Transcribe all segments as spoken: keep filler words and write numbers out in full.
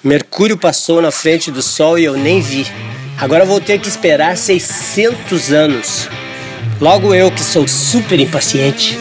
Mercúrio passou na frente do Sol e eu nem vi. Agora vou ter que esperar seiscentos anos. Logo eu que sou super impaciente.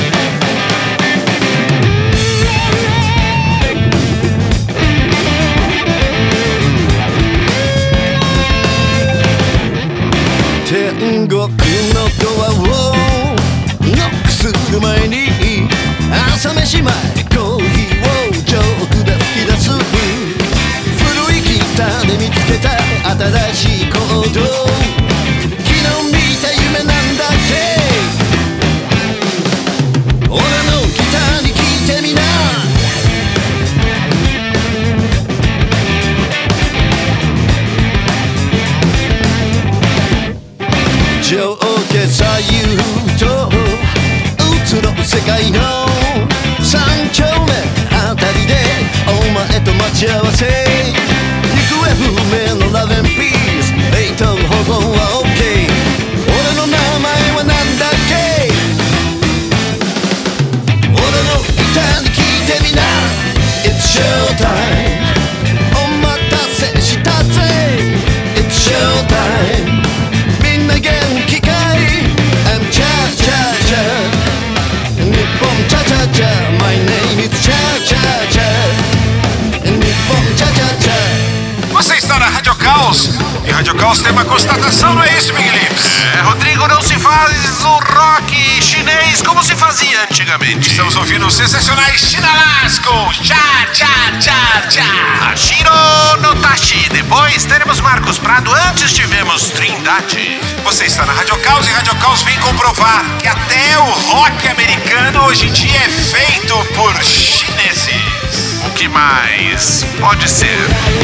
E Rádio Caos tem uma constatação, não é isso, Miguel Lips? É, Rodrigo, não se faz o rock chinês como se fazia antigamente. Estamos ouvindo os sensacionais Chinalas com Cha Cha Cha Cha. Shiro no Tashi. Depois teremos Marcos Prado. Antes tivemos Trindade. Você está na Rádio Caos e Rádio Caos vem comprovar que até o rock americano hoje em dia é feito por chineses. O que mais pode ser?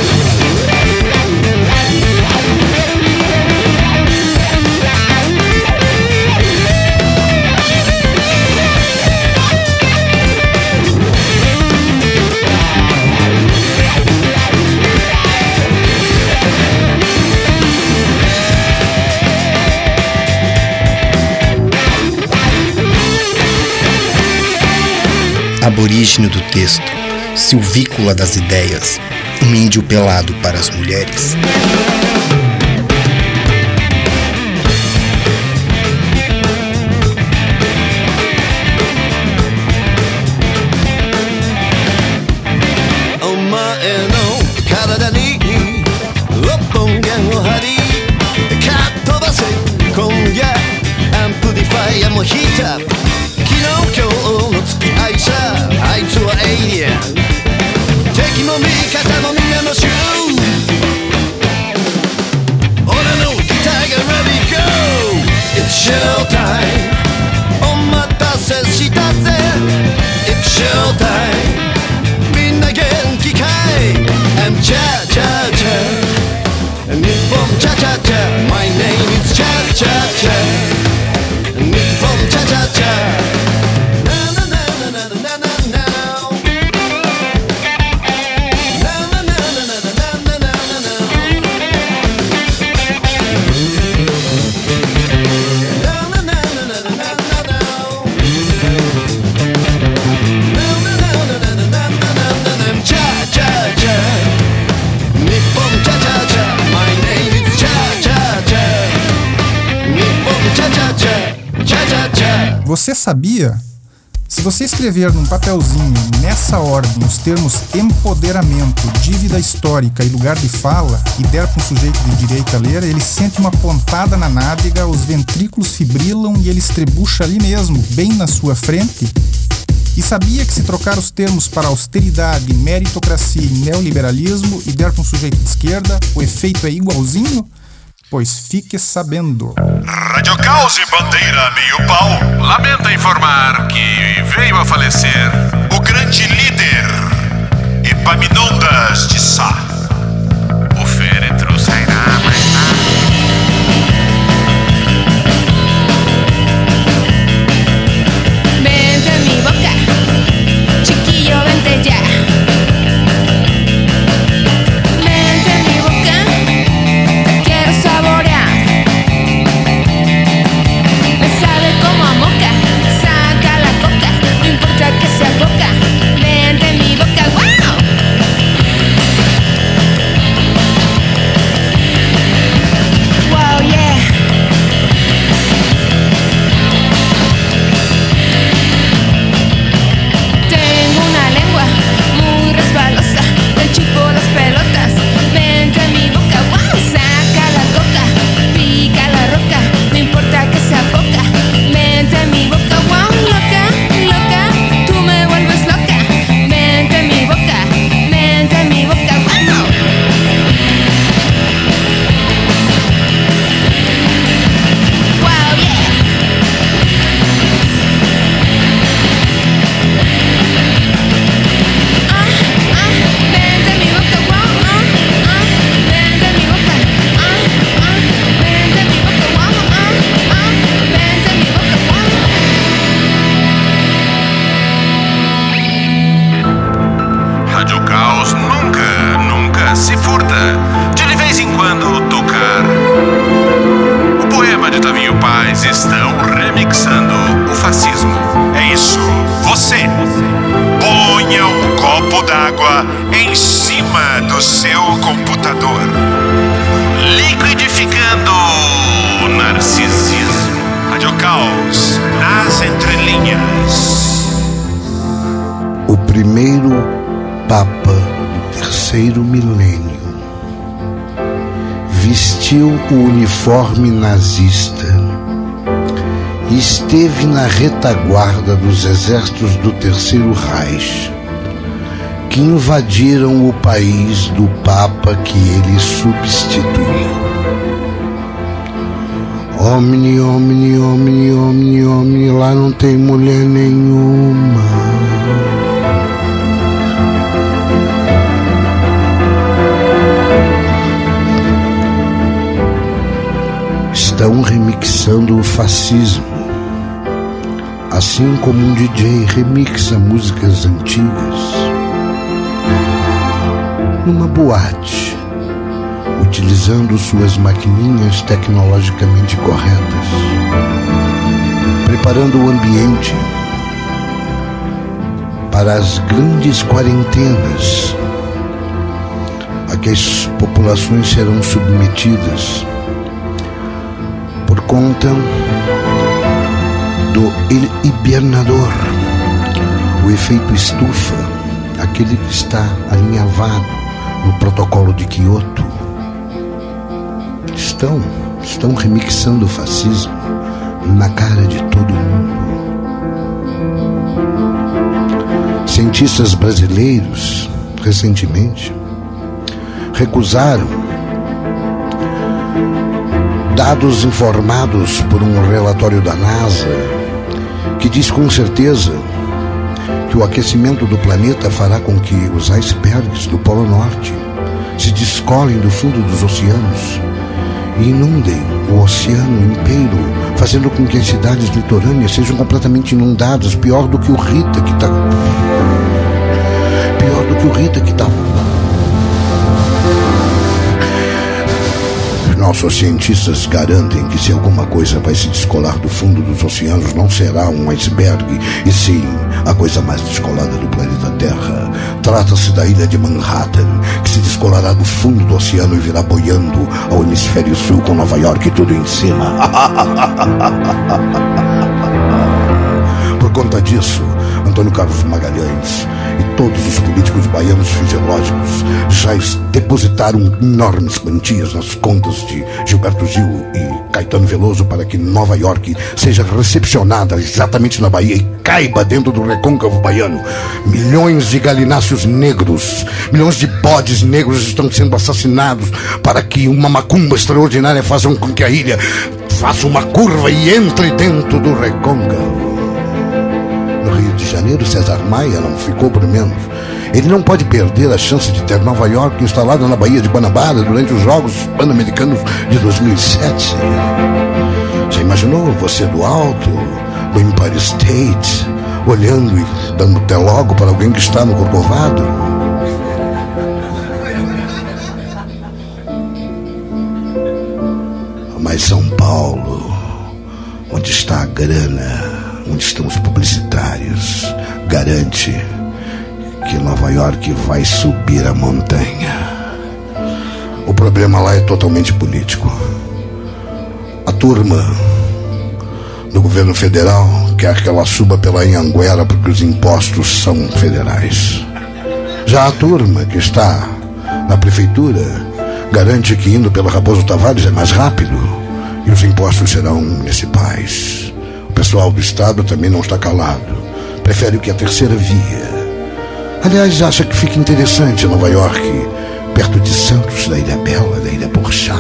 Aborígene do texto, silvícola das ideias, um índio pelado para as mulheres. Você sabia? Se você escrever num papelzinho, nessa ordem, os termos empoderamento, dívida histórica e lugar de fala, e der para um sujeito de direita ler, ele sente uma pontada na nádega, os ventrículos fibrilam e ele estrebucha ali mesmo, bem na sua frente? E sabia que se trocar os termos para austeridade, meritocracia e neoliberalismo e der para um sujeito de esquerda, o efeito é igualzinho? Pois fique sabendo. Rádio Caos e bandeira meio pau lamenta informar que veio a falecer o grande líder Epaminondas de Sá. O féretro sairá mais tarde. Vente en mi boca, chiquillo, vente ya. Que se aboca, vente en mi boca, wow. furta de de vez em quando tocar. O poema de Tavinho Paz estão remixando o fascismo. É isso, você ponha um copo d'água em cima do seu computador, Liquidificando o narcisismo. Rádio Caos nas entrelinhas. O primeiro Papa do terceiro milênio vestiu o uniforme nazista e esteve na retaguarda dos exércitos do Terceiro Reich, que invadiram o país do Papa que ele substituiu. Omni, omni, omni, omni, omni, lá não tem mulher nenhuma. Estão remixando o fascismo, assim como um D J remixa músicas antigas numa boate, utilizando suas maquininhas tecnologicamente corretas, preparando o ambiente para as grandes quarentenas a que as populações serão submetidas por conta do El Hibernador, o efeito estufa, aquele que está alinhavado no protocolo de Kyoto. Estão, estão remixando o fascismo na cara de todo mundo. Cientistas brasileiros, recentemente, recusaram dados informados por um relatório da NASA que diz com certeza que o aquecimento do planeta fará com que os icebergs do Polo Norte se descolem do fundo dos oceanos e inundem o oceano inteiro, fazendo com que as cidades litorâneas sejam completamente inundadas, pior do que o Rita que está... Pior do que o Rita que está... Nossos cientistas garantem que se alguma coisa vai se descolar do fundo dos oceanos, não será um iceberg, e sim a coisa mais descolada do planeta Terra. Trata-se da ilha de Manhattan, que se descolará do fundo do oceano e virá boiando ao hemisfério sul com Nova York e tudo em cima. Por conta disso, Antônio Carlos Magalhães e todos os políticos baianos fisiológicos já depositaram enormes quantias nas contas de Gilberto Gil e Caetano Veloso para que Nova York seja recepcionada exatamente na Bahia e caiba dentro do recôncavo baiano. Milhões de galináceos negros, milhões de bodes negros estão sendo assassinados para que uma macumba extraordinária faça com que a ilha faça uma curva e entre dentro do recôncavo. No Rio de Janeiro, César Maia não ficou por menos. Ele não pode perder a chance de ter Nova York instalada na Baía de Guanabara durante os Jogos Pan-Americanos de dois mil e sete. Já imaginou você do alto, do Empire State, olhando e dando até logo para alguém que está no Corcovado? Mas São Paulo, onde está a grana, onde estão os publicitários, garante que Nova York vai subir a montanha. O problema lá é totalmente político. A turma do governo federal quer que ela suba pela Anhanguera porque os impostos são federais. Já a turma que está na prefeitura garante que indo pela Raposo Tavares é mais rápido e os impostos serão municipais. O pessoal do estado também não está calado. Prefere o que a terceira via. Aliás, acha que fica interessante Nova York, perto de Santos, da Ilha Bela, da Ilha Porchá.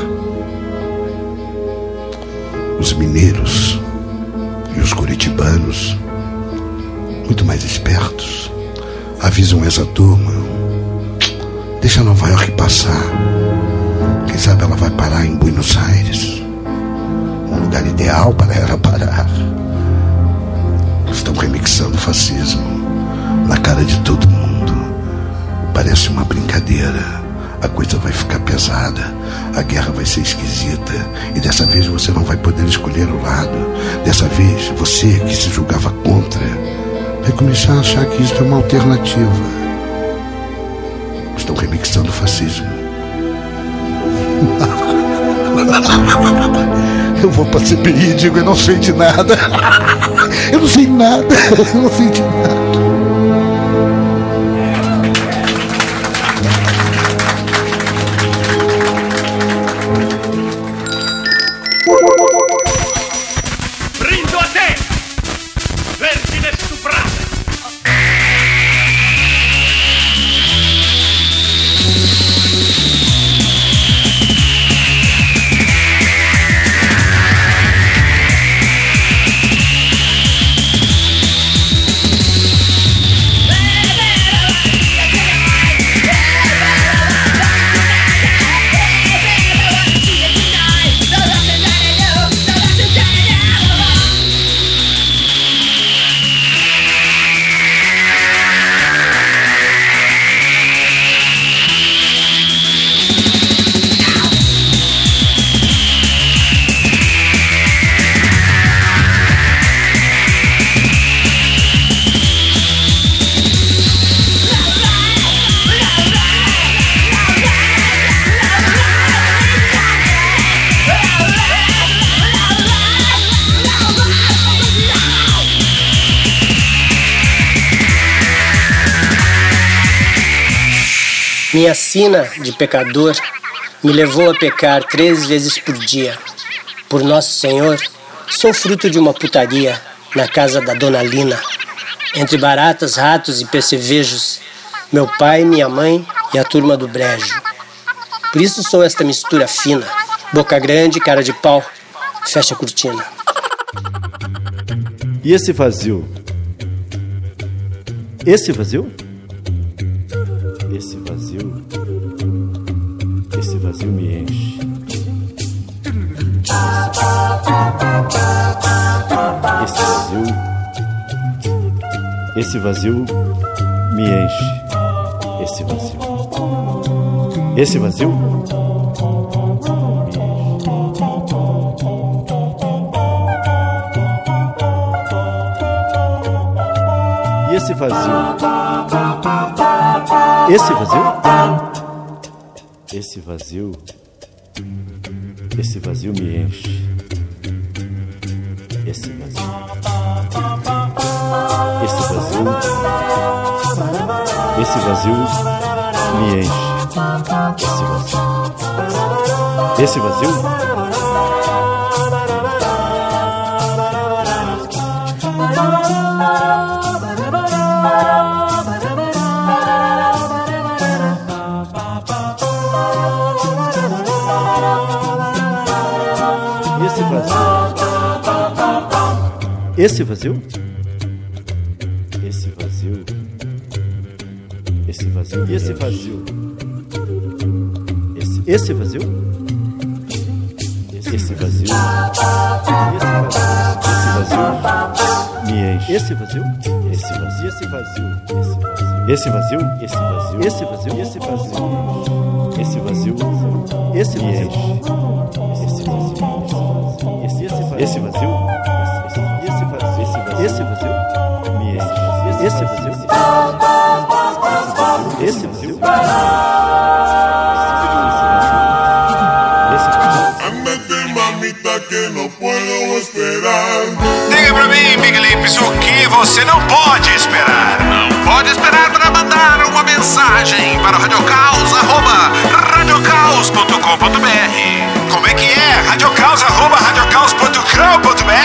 Os mineiros e os curitibanos, muito mais espertos, avisam essa turma: deixa Nova York passar. Quem sabe ela vai parar em Buenos Aires, um lugar ideal para ela parar. Estão remixando o fascismo na cara de todo mundo. Parece uma brincadeira. a coisa vai ficar pesada, a guerra vai ser esquisita, e dessa vez você não vai poder escolher o lado. Dessa vez, você que se julgava contra vai começar a achar que isso é uma alternativa. Estão remixando o fascismo. Eu vou pra C P I e digo, eu não sei de nada. Eu não sei nada, eu não sei de nada. Rindo a te, vergine stuprata. Minha sina de pecador me levou a pecar três vezes por dia. Por Nosso Senhor, sou fruto de uma putaria na casa da Dona Lina. Entre baratas, ratos e percevejos, meu pai, minha mãe e a turma do brejo. Por isso sou esta mistura fina, boca grande, cara de pau, fecha a cortina. E esse vazio? Esse vazio? Esse vazio, esse vazio me enche. Esse vazio, esse vazio me enche. Esse vazio, esse vazio me enche. E esse vazio? Esse vazio? Esse vazio, esse vazio me enche. Esse vazio, esse vazio, esse vazio me enche. Esse vazio, esse vazio. Esse vazio? Esse vazio? Esse vazio? E esse vazio? Esse, esse vazio? Esse, esse vazio? Esse vazio? Me enche. Esse vazio? Esse vazio? Esse vazio? Esse vazio? Esse vazio? Esse vazio? Esse vazio? Esse vazio? Esse me enche. Esse vazio? Esse vazio? Esse vazio? Esse vazio me enche. Esse vazio. Esse vazio. Ándate, mamita, que não puedo esperar. Diga pra mim, Big Lips, o que você não pode esperar? Não pode esperar para mandar uma mensagem para o radiocaus arroba radiocaus ponto com ponto br. Como é que é? radiocaus arroba radiocaus ponto com ponto br.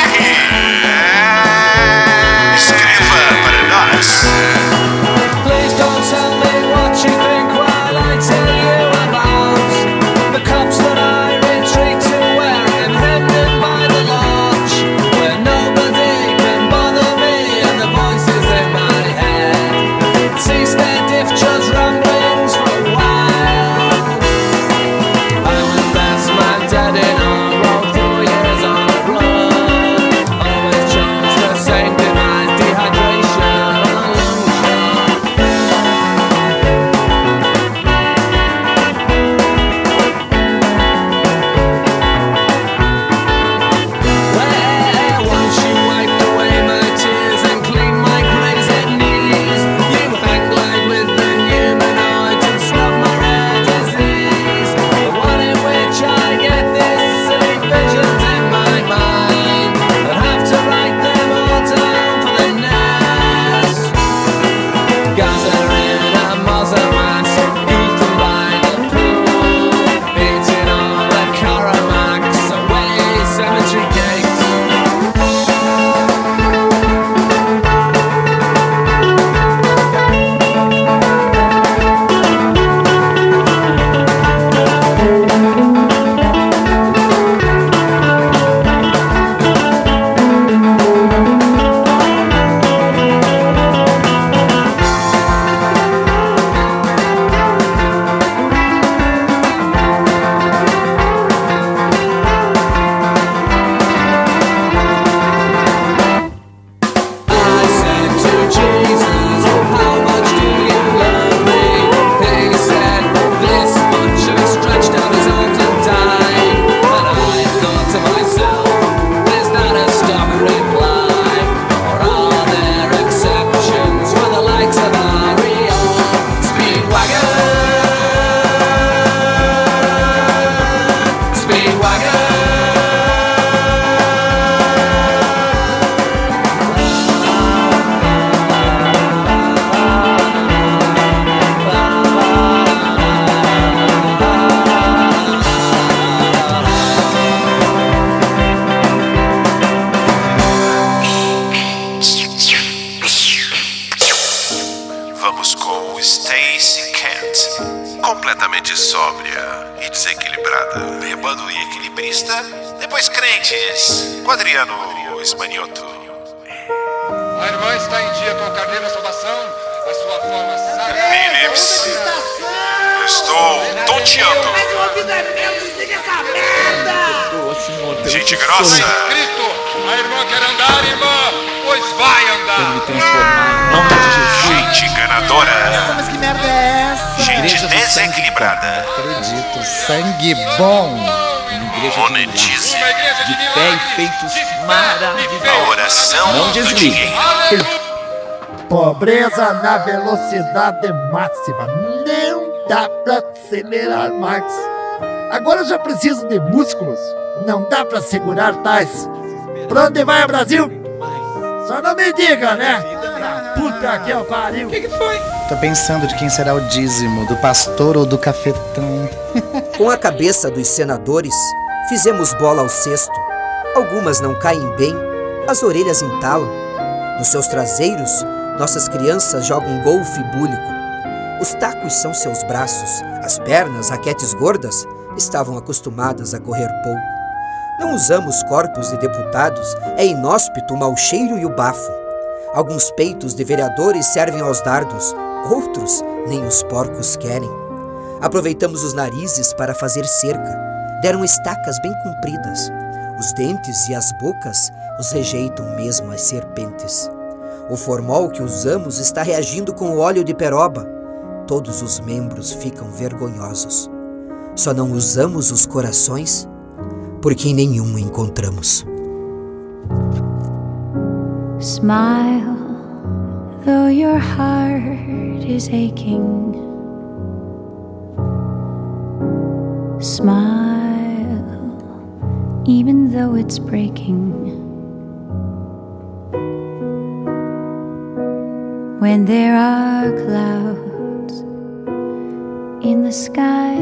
Escreva para nós. Please don't tell me what you think while I tell you about the cups that I retreat to where I'm hemmed by the lodge, where nobody can bother me and the voices in my head cease their diff just rumblings for a while. I will invest my dead in a road through years on sóbria e desequilibrada. Bêbado e equilibrista, depois crentes, com Adriano Esmanioto. A irmã está em dia com o carneiro da saudação, a sua forma sagrada. Philips, eu estou tonteando. Mas o ouvido é meu, desliga essa merda! Gente grossa. Escrito, a irmã quer andar, irmã, pois vai andar. Me transformar em nome de Jesus. Gente enganadora. Mas que merda é essa? Gente desequilibrada. Acredito, sangue bom. Uma igreja Monetize. de, de fé e feitos maravilhosos. A oração Não do desligue. dinheiro. Pobreza na velocidade máxima. Não dá pra acelerar mais. Agora já preciso de músculos. Não dá pra segurar tais. Pra onde vai, Brasil? Só não me diga, né? Puta que eu pariu. O que, que foi? Tô pensando de quem será o dízimo, do pastor ou do cafetão. Com a cabeça dos senadores, fizemos bola ao cesto. Algumas não caem bem, as orelhas entalam. Nos seus traseiros, nossas crianças jogam golfe búlico. Os tacos são seus braços, as pernas, raquetes gordas, estavam acostumadas a correr pouco. Não usamos corpos de deputados, é inóspito o mau cheiro e o bafo. Alguns peitos de vereadores servem aos dardos, outros nem os porcos querem. Aproveitamos os narizes para fazer cerca, deram estacas bem compridas. Os dentes e as bocas os rejeitam mesmo as serpentes. O formol que usamos está reagindo com o óleo de peroba. Todos os membros ficam vergonhosos. Só não usamos os corações porque em nenhum encontramos. Smile, though your heart is aching. Smile, even though it's breaking. When there are clouds in the sky,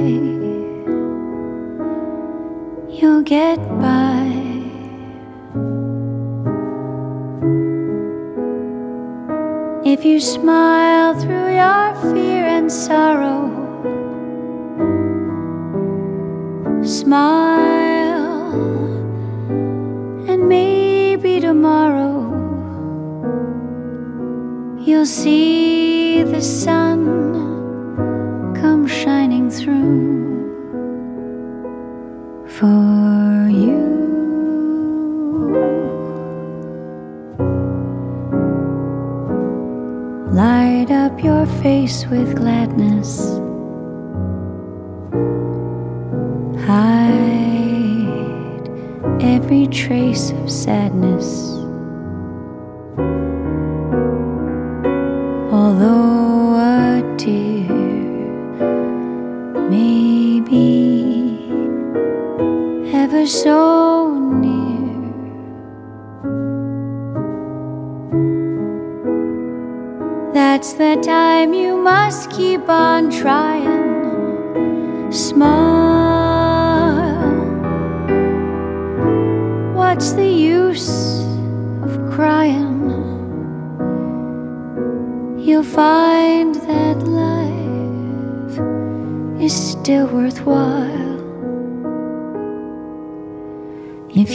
you'll get by. If you smile through your fear and sorrow, smile, and maybe tomorrow you'll see the sun come shining through for you. Light up your face with gladness. Hide every trace of sadness. Although a tear may be ever so near, that's the time you must keep on trying. Smile. What's the use of crying? You'll find that life is still worthwhile if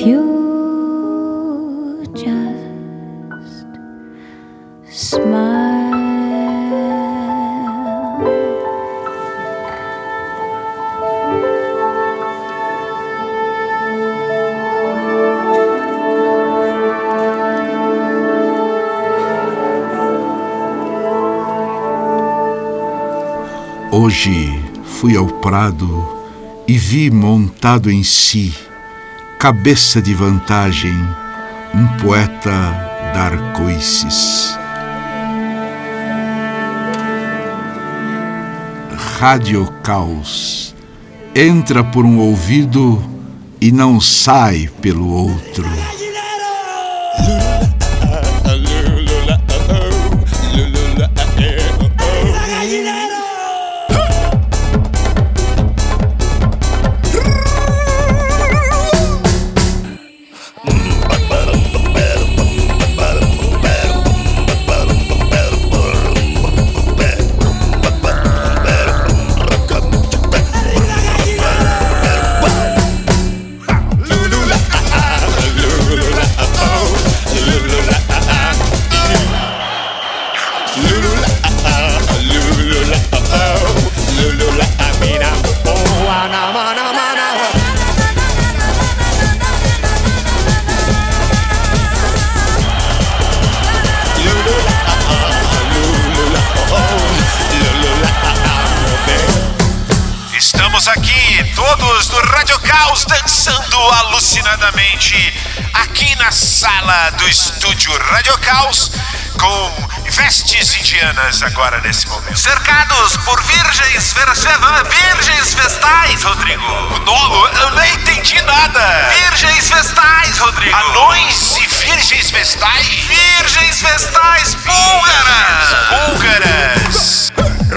you just smile. Hoje fui ao prado e vi montado em si, cabeça de vantagem, um poeta dar coices. Rádio Caos entra por um ouvido e não sai pelo outro. Estamos aqui, todos do Rádio Caos, dançando alucinadamente aqui na sala do estúdio Rádio Caos, com vestes indianas agora nesse momento. Cercados por virgens, virgens vestais, Rodrigo. Nolo, eu nem entendi nada. Virgens vestais, Rodrigo. Anões e virgens vestais? Virgens vestais búlgaras. Búlgaras.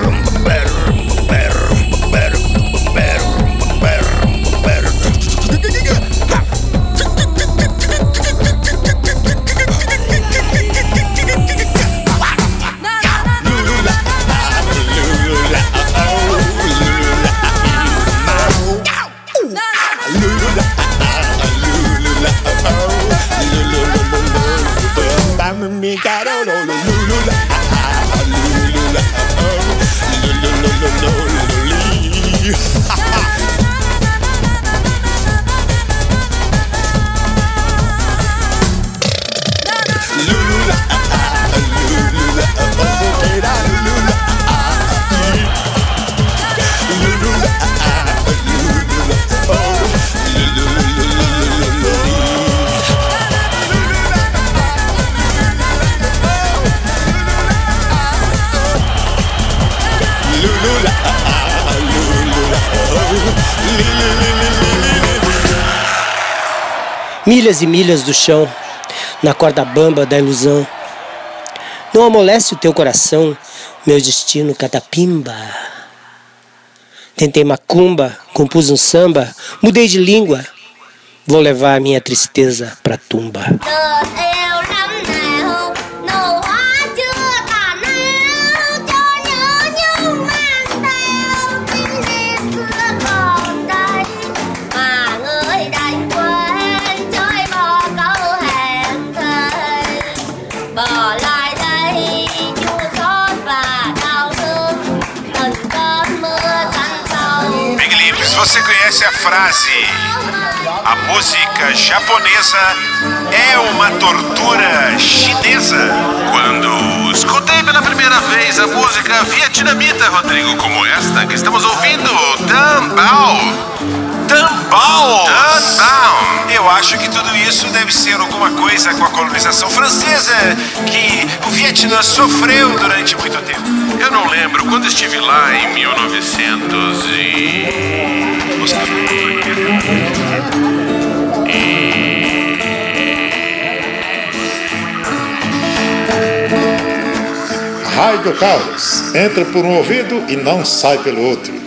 Milhas e milhas do chão, na corda bamba da ilusão. Não amolece o teu coração, meu destino catapimba. Tentei macumba, compus um samba, mudei de língua. Vou levar a minha tristeza pra tumba. Você conhece a frase: a música japonesa é uma tortura chinesa? Quando escutei pela primeira vez a música vietnamita, Rodrigo, como esta que estamos ouvindo, Dan Bao. Dan Bao? Dan Bao. Eu acho que tudo isso deve ser alguma coisa com a colonização francesa que o Vietnã sofreu durante muito tempo. Eu não lembro, quando estive lá em mil e novecentos e... Raio do Caos entra por um ouvido e não sai pelo outro.